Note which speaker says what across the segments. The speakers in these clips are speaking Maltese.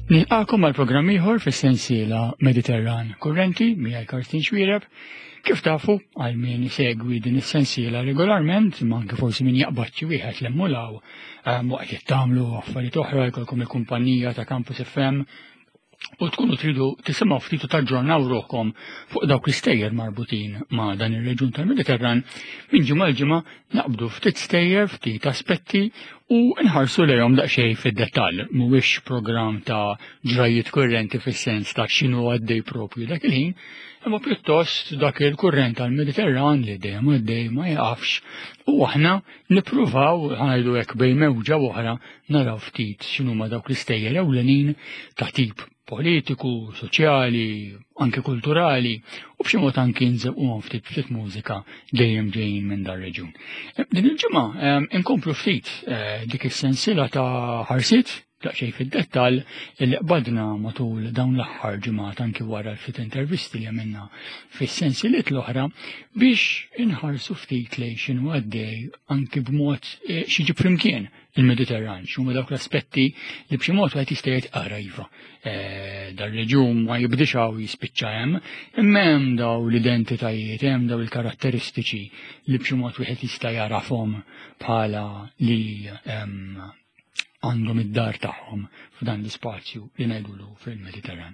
Speaker 1: Nilqakom għal programm ieħor fis-sensiela Mediterran Kurrenti miegħi Karstin Xwiereb. Kif tafu għal min isegwi din is-sensiela regolarment, ma anke forsi min jaqbad xi wieħed l-emmulaw waqt jittamlu affarijiet oħra jkollkom il-kumpanija ta' Campus FM u tkunu tridu tisimgħu ftit u taġġornaw ruħkom fuq dawk l-istejjer marbutin ma' dan ir-reġjun tal-Mediterran minn ġimgħa l-ġimgħa naqbdu ftit stejjer, ftit aspetti u nħarsu lejhom daqsxejn fid-dettall. Mhuwiex programm ta' ġrajiet kurrenti fis-sens ta' x'inhu għaddej propju dak il-ħin, imma pjuttost dak il-kurrent tal-Mediterran li dejjem għaddej ma jaqafx u aħna nippruvaw ngħidu hekk bejn mewġa oħra naraw ftit x'inhuma dawk l-istejjer ewlenin ta' tip politiku, soċjali, anke kulturali, u b'xi mod anke nżewquhom ftit mużika dejjem ġejjin minn dar reġjun. Din il-ġimgħa inkomplu ftit dik is-sensiela ta' ħarsiet daqsxejn fid-dettall illi qbadna matul dawn l-aħħar ġimgħat anke wara l-ftit intervisti li għamilna fis-sensieliet l-oħra biex inħarsu ftit lejn x'inhu għaddej anke b'mod xi ġib flimkien il-Mediterran, x'huma dawk l-aspetti li b'xi mod wieħed jista' jgħid ara iva. Dar-reġjun ma jibdix hawn jispiċċa hemm, imma hemm daw l-identitajiet, hemm daw il-karatteristiċi li b'xi mod wieħed jista' jarafhom bħala li għandhom id-dar tagħhom f'dan l-ispazju li ngħidulu fil-Mediterran.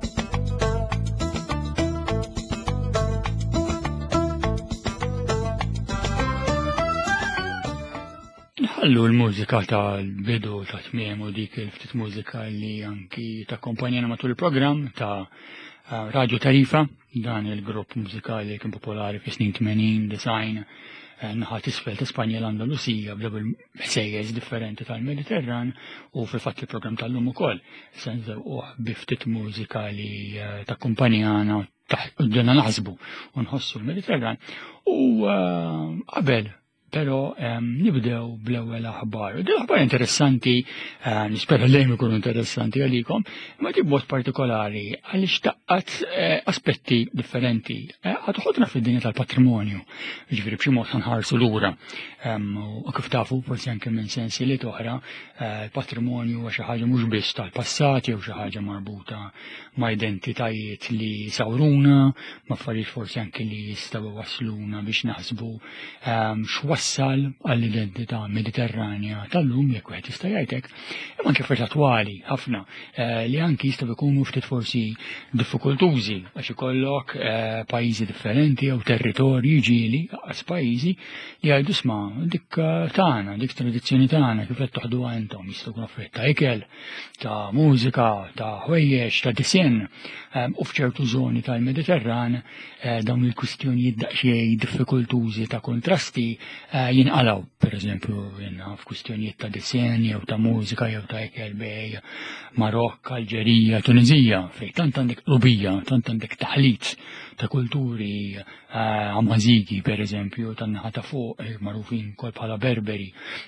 Speaker 1: Nħallu l-mużika tal-bidu ta' tmiem u dik il-ftit mużika li anki takkompanjana matul il-programm ta' Radio Tarifa, dan il-grupp mużikali kien popolari fi snin 80, design, naħat isfel ta' Spanja l-Andalusija b'dabel sejjes differenti tal-Mediterran u fil-fatt il-programm tal-lum ukoll senżewquh bi ftit mużikali ta' kumpanjana ġenna naħsbu u nħossu l-Mediterran u qabel pero nibdew bl-ewwel aħbar. Din aħbar interessanti, nispera lejn ikunu interessanti għalikom, imma di b'mod partikolari għaliex taqqat aspetti differenti. Ħadħodna fid-dinja tal-patrimonju, ġifieri b'xi mod nħarsu lura. U kif tafu forsi anke minn sensieliet oħra, il-patrimonju huwa xi ħaġa mhux biss tal-passat jew xi ħaġa marbuta ma' identitajiet li sawruna, ma' affarijiet forsi anke li jistgħu wasluna biex naħsbu x'wassal għall-identità mediterranja tal-lum jekk wieħed jista' jgħidlek, imma anke affarijiet attwali ħafna li anke jistgħu jkunu ftit forsi diffikultużi għax ikollok pajjiżi differenti jew territorji ġieli qas pajjiżi li jgħidu isma' dik tagħna, dik tradizzjoni tagħna kif qed toħduha intom jistgħu jkunu affarijiet ta' ikel, ta' mużika, ta' ħwejjeġ, ta' disinn u f'ċertu żoni tal-Mediterran dawn il-kwistjonijiet daqsxejn diffikultużi ta' kontrasti jinqalaw, per eżempju, f'kwistjonijiet ta' disinn jew ta' mużika jew ta' ikel bej Marokk, Alġerija, Tunizija, fejn tant għandek qlubija, tant għandek taħlit ta' kulturi Amazighi, per eżempju, tan-naħa ta' fuq magħrufin kol bħala Berberi,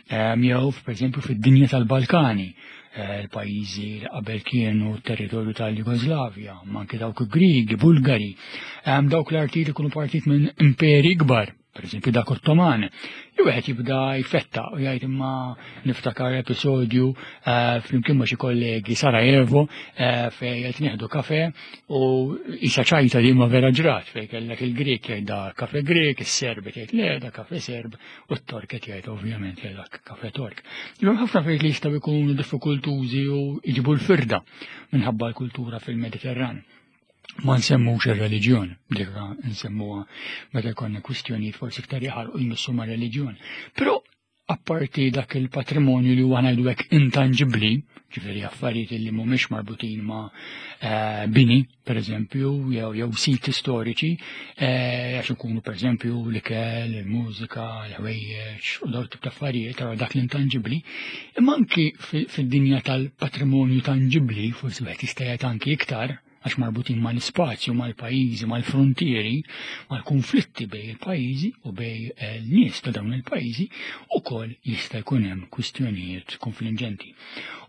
Speaker 1: jew per eżempju fid-dinja tal-Balkani, il-pajjiżi li qabel kienu territorju tal-Jugoslavja, ma anke dawk Griegi, Bulgari, dawk l-arti li kienu partit minn imperi kbar, per eżempju dak Ottoman. Wieħed jibda jfetta u jgħid imma niftakar episodju flimkien ma' xi kollegi Sarajevo fejn qed nieħdu kafe u isa ċajta li ma vera ġrat fejn kellek il-Grek jgħid da kafe Grek, is-Serb jgħid le da kafe Serb u t-Tork qed jgħid ovvjament jgħid kafe Tork. Imma ħafna fejn li jistgħu jkunu diffikultużi u jġibu l-firda minħabba l-kultura fil-Mediterran. Ma nsemmux ir-reliġjon, dikka nsemmuha meta jkollna kwistjonijiet forsi iktar jaħarqu jmissu ma' reliġjon. Però apparti dak il-patrimonju li huwa ngħidu hekk intangibbli, ġifieri affarijiet li mhumiex marbutin ma' bini, pereżempju, jew siti storiċi, għax ikunu pereżempju l-ikel, il-mużika, l-ħwejjeġ u dawn tip ta' affarijiet tara dak l-intangibbli, imma anki fid-dinja tal-patrimonju tangibbli forsi wieħed jista' jgħid anki iktar għax marbutin mal-ispazju, mal-pajjiżi, mal-frontieri, mal-konflitti bej il-pajjiżi u bej l-nies ta' dawn il-pajjiżi ukoll jista' jkun hemm kwistjonijiet konfliġenti.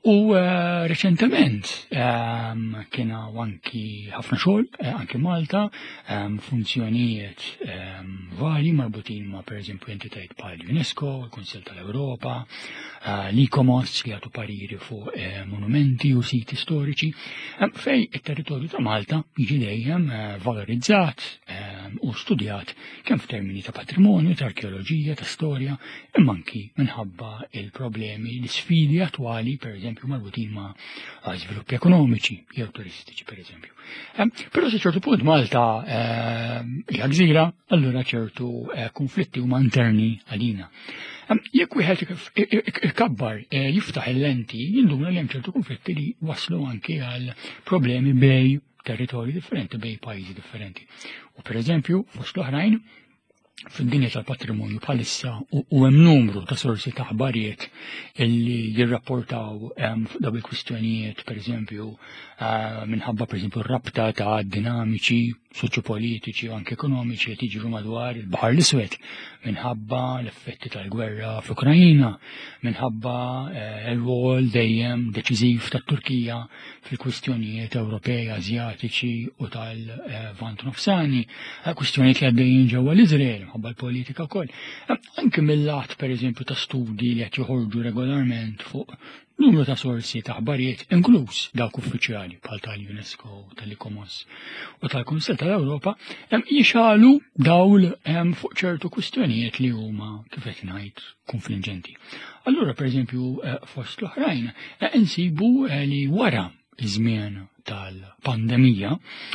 Speaker 1: U reċentement kiena anki ħafna xogħol anki Malta funzjonijiet vari marbutin ma' pereżempju entitajiet bħal UNESCO, il-Kunsill tal-Ewropa, l-ICOMOS li għatu pariri fuq monumenti u siti storiċi, fej it-territorju ta' Malta jiġi dejjem valorizzat u studjat kemm f'termini ta' patrimonju, ta' arkeoloġija, ta' storja, imma anki minħabba il-problemi, l-sfidi attwali, per eżempju, marbutin ma' sviluppi ekonomiċi jew turistiċi, per eżempju. Però se ċertu punt Malta hija gżira, allura ċertu konflitti huma interni għalina. Jekk wieħed ikabbar jiftaħ il-lenti, jinduna li hemm ċertu konflitti li waslu anki għal problemi bej territorji differenti, bej pajjiżi differenti. U per eżempju, fost l-oħrajn, fid-dinja tal-patrimonju bħalissa u hemm numru ta' sorsi ta' ħbarijiet illi jirrapportaw fuq dawn il-kwistjonijiet, per eżempju, minħabba per eżempju r-rabta ta' dinamiċi soċjopolitiċi u anke ekonomiċi li tiġru madwar il-Baħar l-Iswed minħabba l-effetti tal-gwerra fl-Ukrajina, minħabba l-rwol dejjem deċiżiv tat-Turkija fil-kwistjonijiet Ewropej, Asjatiċi u tal-Vant Nofsani, kwistjonijiet li għaddejjin ġewwa l-Iżrael, minħabba l-politika wkoll. Anke mill-lat pereżempju ta' studji li qed joħorġu regolarment fuq numru ta' sorsi ta' ħbarijiet inkluż dawk uffiċjali bħal tal-UNESCO, tal-ICOMOS u tal-Kunsill tal-Ewropa jixalu dawl fuq ċertu kwistjonijiet li huma kif qed ngħid konfliġenti. Allura pereżempju fost l-oħrajn insibu li wara iż-żmien tal-pandemija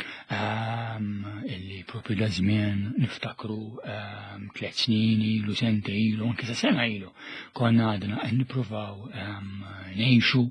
Speaker 1: illi propju da żmien niftakru 3 snin ilu, sente ilu, anke sa sena ilu, konna għadna qed nippruvaw ngħixu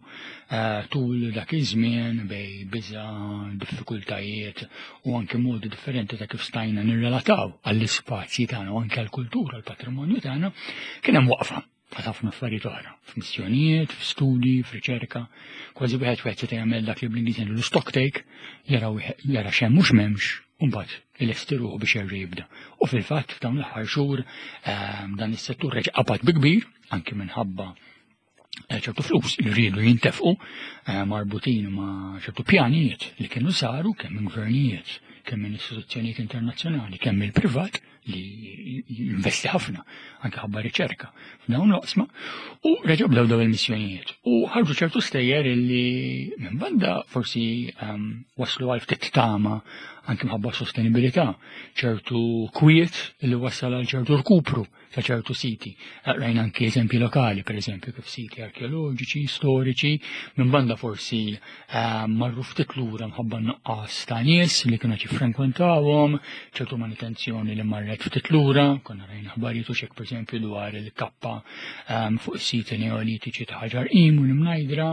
Speaker 1: tul dak iż-żmien bej biża' diffikultajiet u anke modi differenti ta' kif stajna nirrelataw għall-ispazji tagħna u anke għall-kultura, għall-patrimonju tagħna, kien hemm waqfa ta' ħafna affarijiet oħra, f'missjonijiet, f'studji, f'riċerka, kważi wieħed se jagħmel dak li bl-Ingliż ngħidu stock take, jara x'hemm mhux m'hemmx, u mbagħad il-estiruħu biex jerġa' jibda. U fil-fatt f'dawn l-aħħar xhur dan is-settur reġa' qabad bi kbir, anke minħabba ċertu flus li rridu jintefqu marbutin ma' ċertu pjanijiet li kienu saru kemm minn gvernijiet, kemm minn istituzzjonijiet internazzjonali, kemm mill-privat li jinvesti ħafna anke ħabba riċerka f'dawn l-oqsma u reġgħu bdew dawn il-missjonijiet. U ħarġu ċertu stejjer illi minn banda forsi waslu għal ftit tama anke mħabba sostenibilità, ċertu kwiet li wassal għal ċertu rkupru ta' ċertu siti. Rajna anke eżempji lokali, per eżempju kif siti arkeoloġiċi, storiċi, minn banda forsi marru ftit lura mħabba nuqqas ta' nies li kienu jiffrenkwentawhom, ċertu manutenzjoni li marret ftit lura, konna rajna ħbarijiet u xek per eżempju dwar il-kappa fuq is-siti neolitiċi ta' ħaġar qim u l-mnajdra,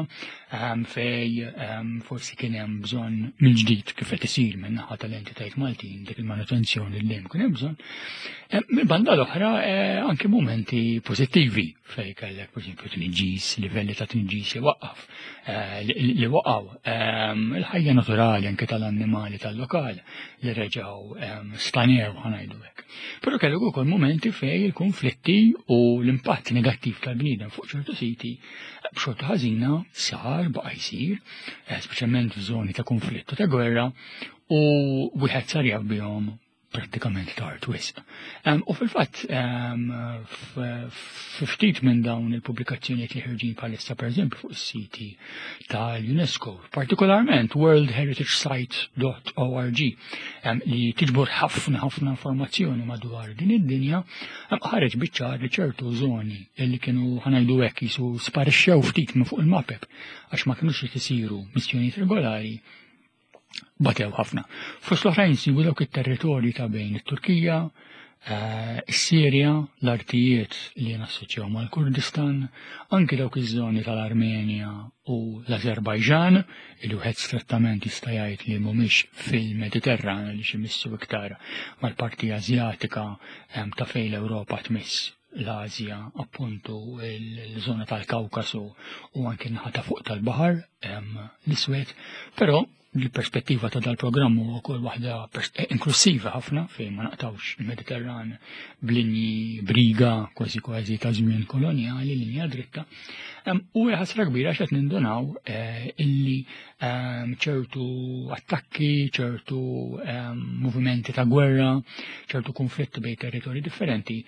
Speaker 1: fej forsi kien hemm bżonn mill-ġdid kif qed isir minn naħa tal-entitajiet Maltin dik il-manutenzjoni li hemm kien hemm bżonn. Mill-banda l-oħra anke momenti pożittivi fej kellek pereżempju tniġġis, livelli ta' tniġġis li waqqaf li waqgħu il-ħajja naturali anke tal-annimali tal-lokal li reġgħu stanew ħanajdu hekk. Però kellek ukoll momenti fej il-konflitti u l-impatt negattiv tal-bniedem fuq ċertu siti b'xorta ħażina sar baqa' jsir, speċjalment f'żoni ta' konflitt u ta' gwerra, u wieħed sar jaf bihom prattikament tard wisq. U fil-fatt ftit minn dawn il-pubblikazzjonijiet li ħirġin bħalissa pereżempju fuq is-siti tal-UNESCO, partikolarment worldheritagesites.org li tiġbor ħafna informazzjoni madwar din id-dinja, ħareġ biċ-ċar li ċertu żoni li kienu ħanajdu hekk jisu sparixxew ftit minn fuq il-mapep għax ma kinux qed isiru missjonijiet regolari batew ħafna. Fost l-oħrajn sibu dawk it-territorji ta' bejn it-Turkija, is-Sirja, l-artijiet li nassoċjaw mal-Kurdistan, anke dawk iż-żoni tal-Armenja u l-Azerbajġan, li wieħed strettament jista' jgħid li mhumiex fil-Mediterran li ximissu iktar mal-parti Asjatika ta' fejn l-Ewropa tmiss l-Asja, appuntu l-żona tal-Kawkasu u anke naħa ta' fuq tal-Baħar l-Iswed, però l-perspettiva ta' dal-programm huwa wkoll waħda inklusiva ħafna fejn ma naqtawx il-Mediterran b'linji briga kważi ta' żmien kolonjali, linja dritta. U ħasra kbira x'qed nindunaw illi ċertu attakki, ċertu movimenti ta' gwerra, ċertu konflitti bejn territorji differenti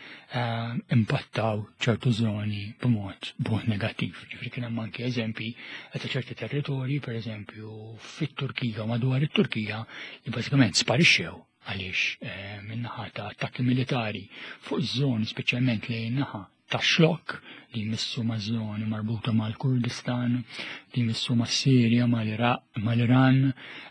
Speaker 1: impattaw ċertu żoni b'mod negattiv. Ġifri kien hemm anke eżempji ta' ċerti territorji, pereżempju fit-Turkija u madwar it-Turkija li bażikament sparixxew għaliex min-naħa ta' attakki militari fuq iż-żoni speċjalment lejn naħa ta' xlok li jmissu ma' żoni marbuta mal-Kurdistan, li jmissu ma' Sirja, mal-Iran,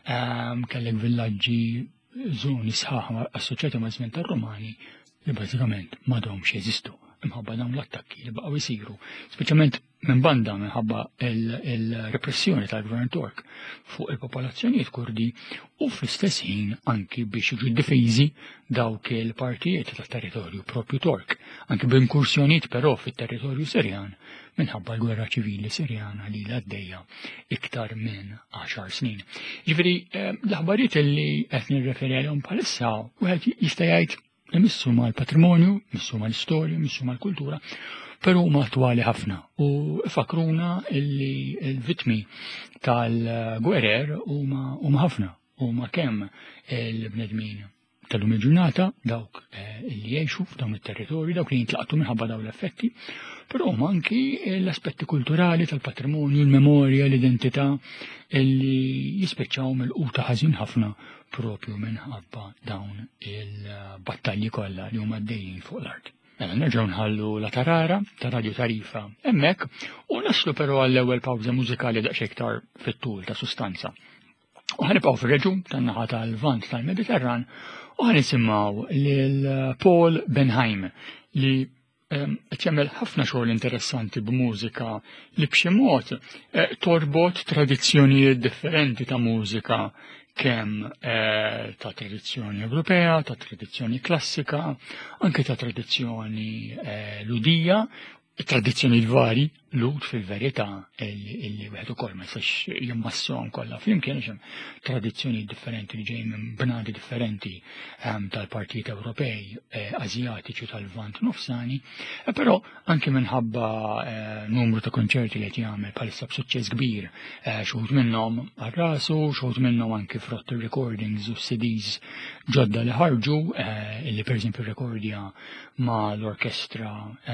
Speaker 1: kellek villaġġi żoni sħaħ assoċjati ma' żmien tar-Romani li bażikament m'għadhomx jeżistu imħabba dawn l-attakki li baqgħu jsiru, speċjalment minn banda minħabba il-repressjoni tal-Gvern Tork fuq il-popolazzjonijiet Kurdi u fl-istess ħin anki biex jiġu diffiżi dawk il-partijiet tat-territorju propju Tork, anki b'inkursjonijiet però fit-territorju Sirjan minħabba l-gwerra ċivili Sirjana li l-għaddejja iktar minn 10 snin. Ġifieri l-aħbarijiet li qed nirreferi għalhom bħalissa wieħed jista' jgħid missu mal-patrimonju, missu mal-istorja, missu mal-kultura, pero huma attwali ħafna u fakruna illi l-vitmi tal-gwerer huma ħafna, huma kemm il-bnedmin tal-lum il-ġurnata, dawk illi jgħixu f'dawn it-territorji, dawk li jintlaqtu minħabba dawn l-effetti, però huma anki l-aspetti kulturali tal-patrimonju, l-memorja, l-identità illi jispiċċaw mill-quta ħażin ħafna propju minħabba dawn il-battalji kollha li huma għaddejjin fuq l-art. Mela nerġgħu nħallu la tarara ta' Radio Tarifa hemmhekk u naslu però għall-ewwel pawża mużikali daqsxejn iktar fit-tul ta' sustanza. U ħanibqgħu fir-reġjun tan-naħa tal-Lvant tal-Mediterran u ħanisimgħu lil Paul Benheim li qed jagħmel ħafna xogħol interessanti b'mużika li b'xi mod torbot tradizzjonijiet differenti ta' mużika kemm ta' tradizzjoni Ewropea, ta' tradizzjoni klassika, anke ta' tradizzjoni ludija, tradizzjoni vari, lud fil-verità illi wieħed ukoll ma jistax jimmassuhom kollha flimkien hemm tradizzjoni differenti li ġejjin minn bnadi differenti tal-partijiet Ewropej, Asjatiċi tal-Lvant Nofsani, però anke minħabba numru ta' konċerti li qed jagħmel bħalissa b'suċċess kbir, xogħod minnhom għar-rasu, xogħod minnhom anke frott recordings u CDs ġodda li ħarġu, illi pereżempju rrekordja ma' l-orkestra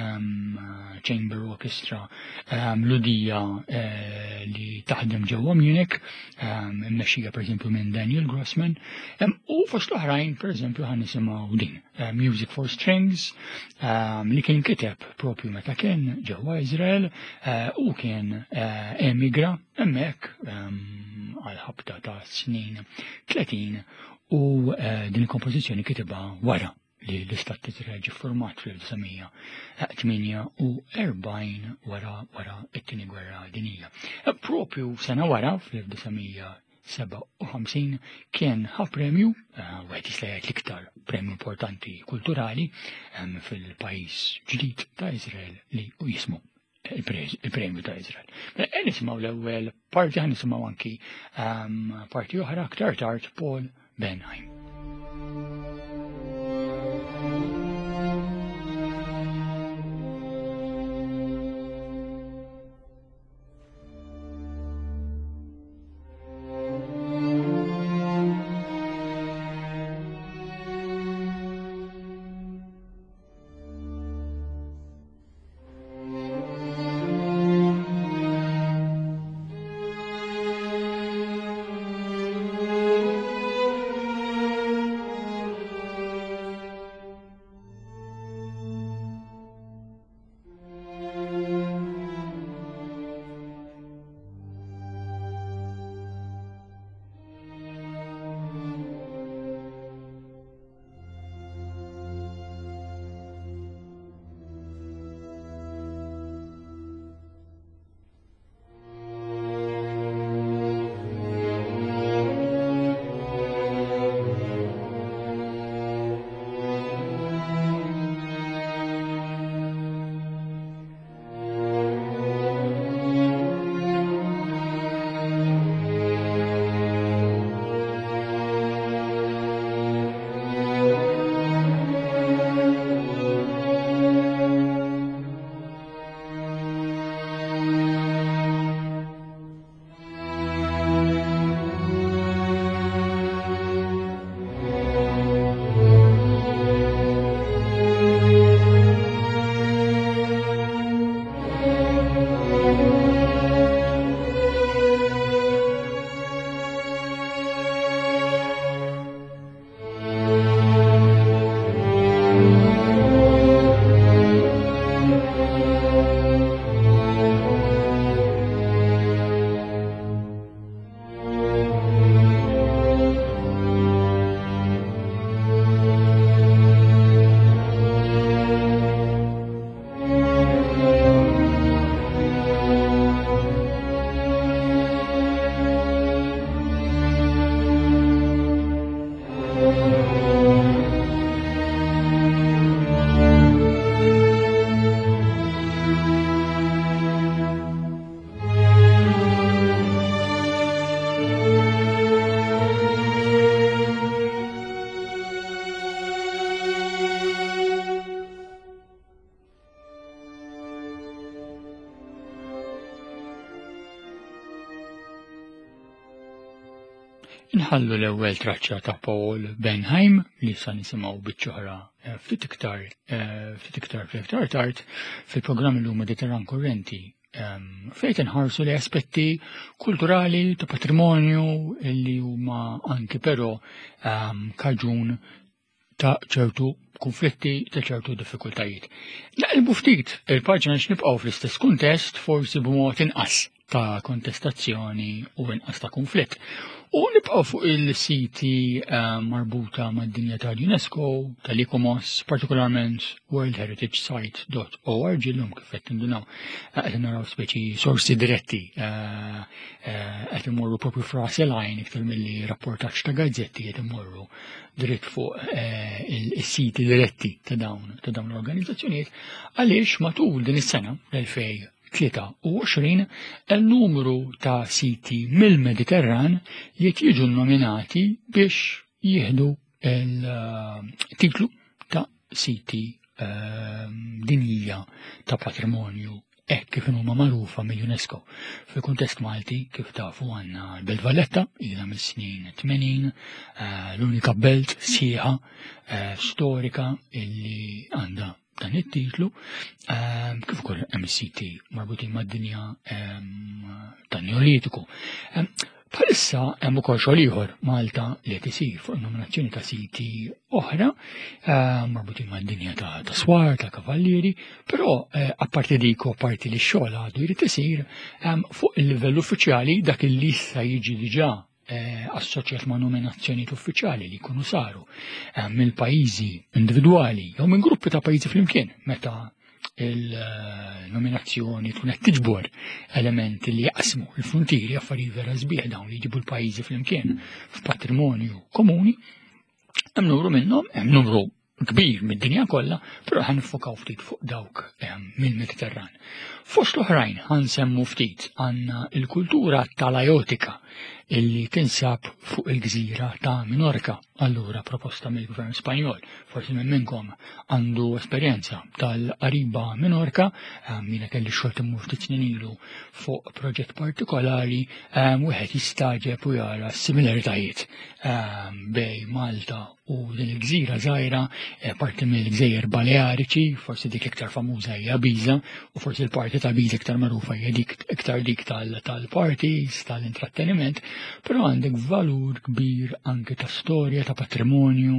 Speaker 1: Chamber Orchestra ludija li taħdem ġewwa Munich, mmexxija pereżempju minn Daniel Grossman, u fost l-oħrajn pereżempju ħan nisimgħu din Music for Strings li kien kiteb propju meta kien ġewwa Iżrael u kien emigra hemmhekk għal ħabta ta' snin 30 u din il-kompożizzjoni kitibha wara li l-Istat ta' Iżrael ġie format fl-1948 wara t-tieni gwerra dinjija. Propju sena wara fl-1957 kien ħa premju, wieħed jista' jgħid l-iktar premju importanti kulturali fil-pajjiż ġdid ta' Iżrael li jismu il-premju ta' Iżrael. Nisimgħu l-ewwel parti, nisimgħu anki parti oħra aktar tard Paul Benheim. nħallu l-ewwel traċċa ta' Paul Benheim li sa nisimgħu biċ-ċoħra ftit iktar tard fil-programm Illum Mediterran Kurrenti fejn inħarsu li aspetti kulturali ta' patrimonju li huma anki però kaġun ta' ċertu konflitti ta' ċertu diffikultajiet. Naqilbu ftit il-paġna nibqgħu fl-istess kuntest forsi b'mod inqas ta' kontestazzjoni u inqas ta' konflitt. U nibqgħu fuq il-siti marbuta mad-dinja tal-UNESCO, tal-ICOMOS, partikolarment worldheritagesites.org l-lum kif qed tindunaw qed naraw speċi sorsi diretti qed imorru propju fraselajn iktar milli rapportaġġ ta' gazzetti qed imorru dritt fuq is-siti diretti ta' dawn l-organizzazzjonijiet għaliex matul din is-sena l-2023 il-numru ta' siti mill-Mediterran li jiġu nominati biex jieħdu il-titlu ta' siti dinija ta' patrimonju kif huma magħrufa mill-UNESCO. Fil-kuntest Malti kif tafu għandna l-Belt Valletta ilha mis-snin 80 l-unika belt sieħa storika illi għandha dan it-titlu kif ukoll hemm is-siti marbutin mad-dinja tan-Neolitiku. Bħalissa hemm ukoll xogħol ieħor Malta li qed isir fuq nominazzjoni ta' siti oħra marbutin mad-dinja ta' swar, ta' kavallieri, però apparti dik u apparti li x-xogħol għadu jrid isir fuq il-livell uffiċjali dak li issa jiġi diġà assoċjat ma' nominazzjoni uffiċjali li jkunu saru mill-pajjiżi individwali jew minn gruppi ta' pajjiżi flimkien meta il-nominazzjoni tkun qed tiġbor elementi li jaqsmu l-frontieri affarijiet vera sbieħ dawn li jġibu l-pajjiżi flimkien f'patrimonju komuni hemm numru minnhom hemm numru kbir mid-dinja kollha, però ħan nifokaw ftit fuq dawk mill-Mediterran. Fost l-oħrajn ħansemmu ftit għandna l-kultura tal-ajotika illi tinsab fuq il-gżira ta' Minorca, allura proposta mill-Gvern Spanjol. Forsi minn minnkom għandu esperjenza tal-qariba Minorca, mina kelli xogħol immur ftit snin ilu fuq proġett partikolari, wieħed jistaġeb u jara similaritajiet bej Malta u din il-gżira żgħira parti mill-Gżejjer Baleariċi, forsi dik iktar famuża hija Ibiza, u forsi l-parti ta' Ibiza iktar magħrufa hija dik tal-parties, tal-intratteniment, però għandek valur kbir anke ta' storja, ta' patrimonju,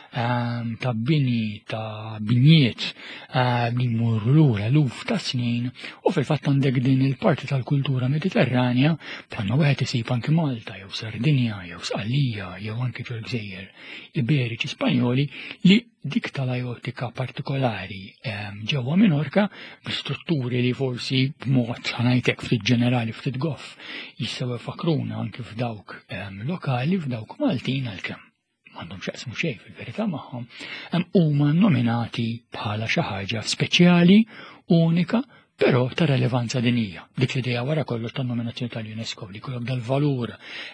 Speaker 1: ta' bini, ta' binjiet li jmorru lura luf ta' snin, u fil-fatt għandek din il-parti tal-kultura mediterranja bħalma wieħed isib anke Malta, jew Sardinja, jew Sqallija, jew anke ġol-Gżejjer Iberiċi Spanjoli li dik tal-ajotika partikolari ġewwa Minorca b'istrutturi li forsi b'mod ħanajtek ftit ġenerali ftit goff jistgħu jfakruna anke f'dawk lokali f'dawk Maltin għalkemm m'għandhom x'jaqsmu xejn fil-verità magħhom huma nominati bħala xi ħaġa speċjali, unika, però ta' relevanza dinija. Dik l-idea wara kollox tan-nominazzjoni tal-UNESCO li jkollok dal-valur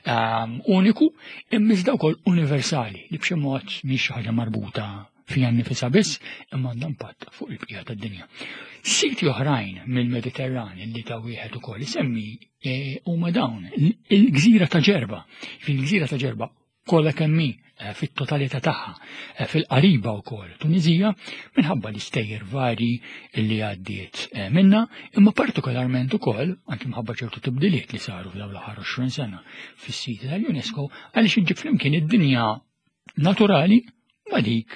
Speaker 1: uniku imma iżda wkoll universali li b'xi mod mhix xi ħaġa marbuta fija nnifisha biss imma għandha impatt fuq il-bqija tad-dinja. Siti oħrajn mill-Mediterran li ta' wieħed ukoll isemmi huma dawn il-Gżira ta' Ġerba. Fil-Gżira ta' Ġerba kollha kemm hi fit-totalità tagħha fil-qariba wkoll Tunizija minħabba l-istejjer varji li għaddiet minnha, imma partikolarment ukoll anke minħabba ċertu tibdiliet li saru fl-ewwel aħħar 20 sena fis-siti tal-UNESCO għaliex iġġib flimkien id-dinja naturali ma' dik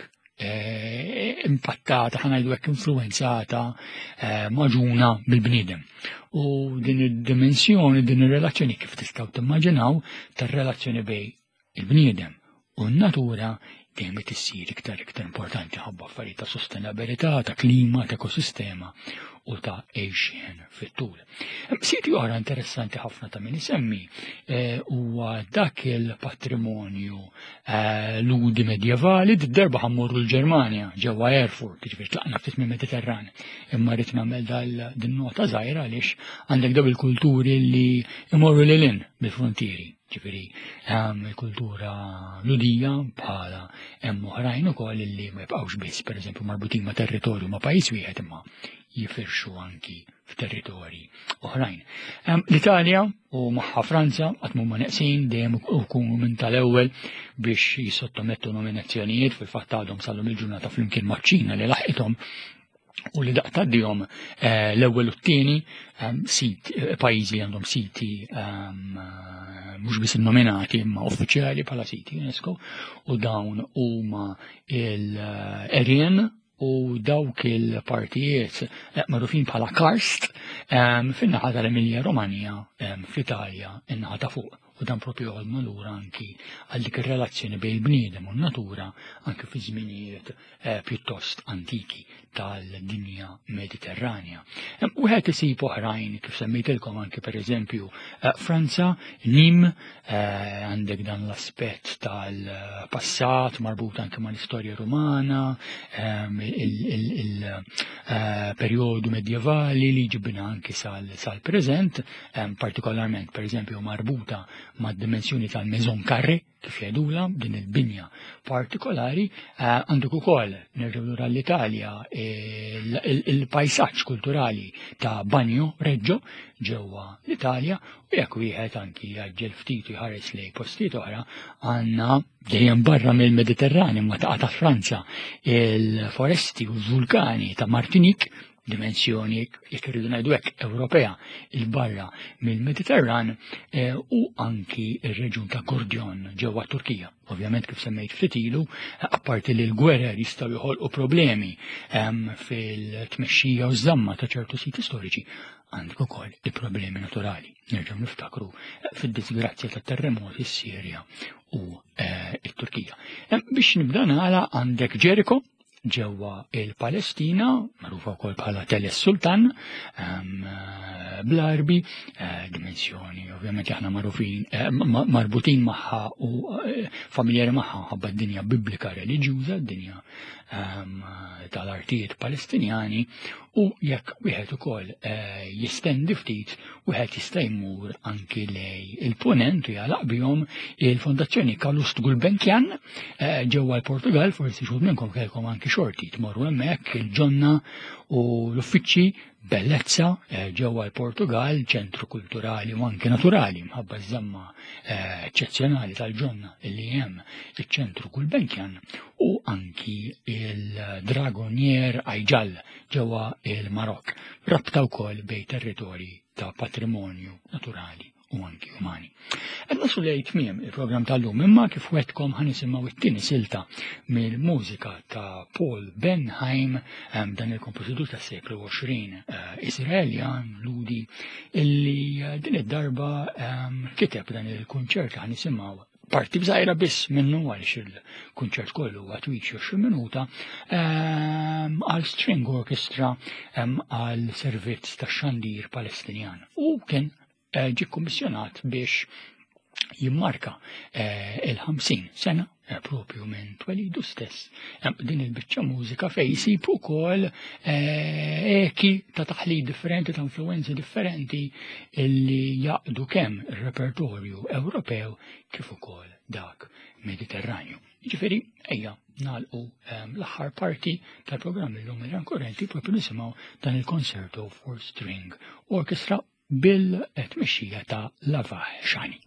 Speaker 1: impattata, ħanajdu hekk influenzata, maġuna bil-bniedem. U din id-dimensjoni, din ir-relazzjoni kif tistgħu timmaġinaw tar-relazzjoni bejn il-bniedem u n-natura dejjem tissir iktar importanti ħabba affarijiet ta' sostenabilità, ta' klima, ta' ekosistema u ta' għejxien fit-tul. Siti oħra interessanti ħafna ta' min isemmi huwa dak il-patrimonju ludi medjevali d-darba ħammurru l-Ġermanja ġewwa Erfurt, jiġifieri tlaqna ftit mill-Mediterran. Imma rrid nagħmel din nota żgħira għaliex għandek dawn il-kulturi li imorru lil bil-frontieri. ġifieri il-kultura ludija bħala hemm oħrajn ukoll li ma jibqgħux biss pereżempju marbutin ma' territorju ma' pajjiż wieħed imma jifirxu anki f'territorji oħrajn. L-Italja u magħha Franza qatt huma neqsin dejjem ikunu minn tal-ewwel biex jissottomettu nominazzjonijiet fil-fatt għadhom sallhom il-ġurnata flimkien maċ-Ċina li laħqithom u li daqtaddihom l-ewwel u t-tieni pajjiżi għandhom siti mhux biss innominati imma uffiċjali bħala siti UNESCO u dawn huma l-Erien u dawk il-partijiet magħrufin bħala karst fin-naħa tal-Emilja Romanja fl-Italja in-naħa ta' fuq. U dan propju għolna lura anki għal dik ir-relazzjoni bejn il-bniedem u n-natura anki fi żminijiet pjuttost antiki tal-dinja Mediterranja. Wieħed isib oħrajn kif semmejtilkom anki pereżempju Franza, Nim, għandek dan l-aspett tal-passat marbut anke mal-istorja rumana, il-perjodu medjevali li ġibna anki sal-preżent, partikolarment pereżempju marbuta mad-dimensjoni tal-Maison Carré kif jgħidula din il-binja partikolari għandek ukoll nerġgħu lura l-Italja il-pajsaġġ kulturali ta' Banjo Reggio ġewwa l-Italja u jekk wieħed anki jaġġel ftit jħares lejn postijiet oħra għandna dejjem barra mill-Mediterranju ma taqa' ta' Franza il-foresti u l-vulkani ta' Martinique dimensjoni jekk irridu ngħidu hekk Ewropea il-barra mill-Mediterran u anki ir-reġjun ta' Kordjon ġewwa Turkija. Ovvjament kif semmejt ftit ilu, apparti li l-gwerer jistgħu joħolqu problemi fil-tmexxija u żamma ta' ċertu siti storiċi, għandek ukoll il-problemi naturali. Nerġgħu niftakru fid-disgrazzja tat-terremoti s-Sirja u t-Turkija. Biex nibda nagħla għandek Ġeriko ġewwa il-Palestina, magħrufa wkoll bħala Teles Sultan, bl-Arbi, dimensjoni ovvjament aħna marbutin magħha u familjari magħha ħabba d-dinja biblika reliġjuża, d-dinja tal-artijiet Palestinjani u jekk wieħed ukoll jistendi ftit wieħed jista' jmur anki lej il-punent u jagħlaq bihom il-Fondazzjoni Calouste Gulbenkian ġewwa l-Portugal, forsi xogħol minnkom kellkom anki xorti tmorru hemmhekk il-ġonna u l-uffiċċji bellezza ġewwa l-Portugal, ċentru kulturali u anke naturali mħabba żamma eċċezzjonali tal-ġonna li hemm iċ-ċentru Gulbenkian u anki il-Dragonier Ajġal ġewwa il-Marokk, rabta wkoll bejn territorji ta' patrimonju naturali u anki umani. Naslu lejn tmiem il-programm tal-lum imma kif wetkom ħanisimgħu it-tieni silta mill-mużika ta' Paul Benheim, dan il-kompożitur tas-seklu 20 Iżraeljan ludi illi din id-darba kiteb dan il-kunċert ħanisimgħu parti bżajra biss minnu għaliex il-kunċert kollu għatwiċ 20 minuta għal string orchestra għal servizz ta' xandir Palestinjan u kien ġi kummissjonat biex jimmarka il-50 sena propju minn twelidu stess. Din il-biċċa mużika fej jsib ukoll eki ta' taħlid differenti ta' influenzi differenti illi jaqdu kemm ir-repertorju Ewropew kif ukoll dak Mediterranju. Ġifieri ejja nagħlqu l-aħħar parti tal-programm illum il-rankurrenti propju nisimgħu dan il-Concerto for String Orchestra bil-tmexxija ta' Lavah Shani.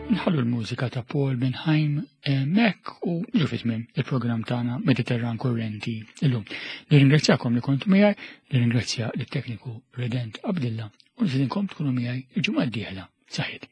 Speaker 1: nħallu l-mużika ta' Paul Benheim Mek u ġufitmim il-program tagħna Mediterran Kurrenti illum. Nirringrazzjakom li kontu miegħi, nirringrazzja lit-tekniku Redent Abdilla u nżidinkom tkunu miegħi il-ġimgħa d-dieħla. Saħħit.